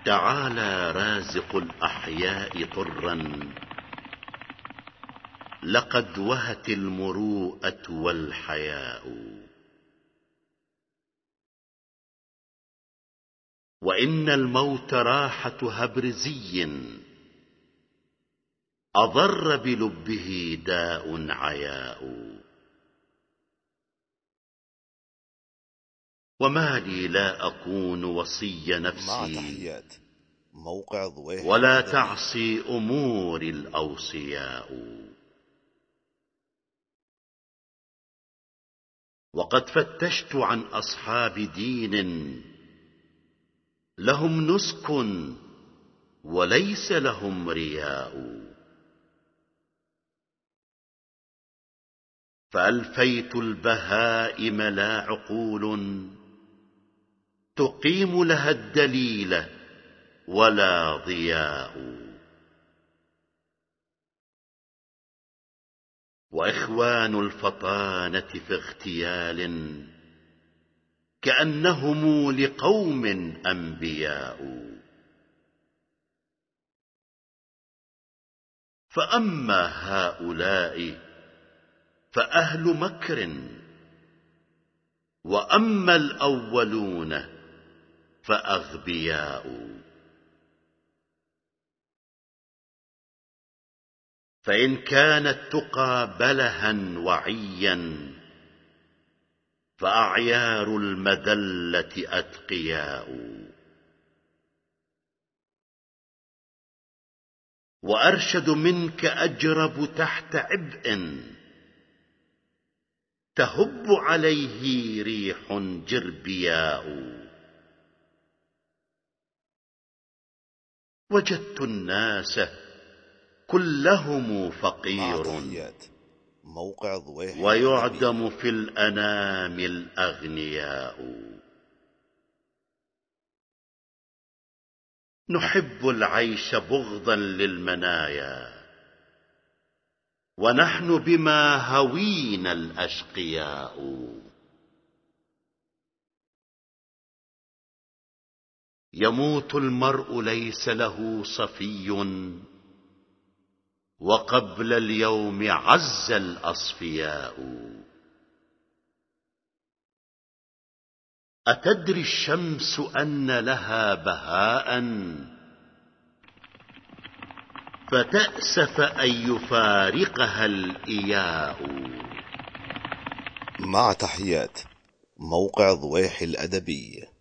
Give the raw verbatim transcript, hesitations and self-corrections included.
تعالى رازق الأحياء طرا، لقد وهت المروءة والحياء. وإن الموت راحة هبرزي، أضر بلبه داء عياء. وما لي لا أكون وصي نفسي مع تحيات موقع ضويح ولا الأدبي. تعصي أمور الأوصياء. وقد فتشت عن أصحاب دين لهم نسك وليس لهم رياء، فألفيت البهائم لا عقول تقيم لها الدليل ولا ضياء. وإخوان الفطانة في اغتيال كأنهم لقوم أنبياء. فأما هؤلاء فأهل مكر، وأما الأولون فأغبياء. فإن كان التقى بلها وعيا فأعيار المذلة أتقياء. وأرشد منك أجرب تحت عبء تهب عليه ريح جربياء. وجدت الناس كلهم فقير موقع ضويح ويعدم في الأنام الأغنياء. نحب العيش بغضا للمنايا ونحن بما هوينا الأشقياء. يموت المرء ليس له صفي وقبل اليوم عز الأصفياء. أتدري الشمس أن لها بهاء فتأسف أن يفارقها الإياء. مع تحيات موقع ضويح الأدبي.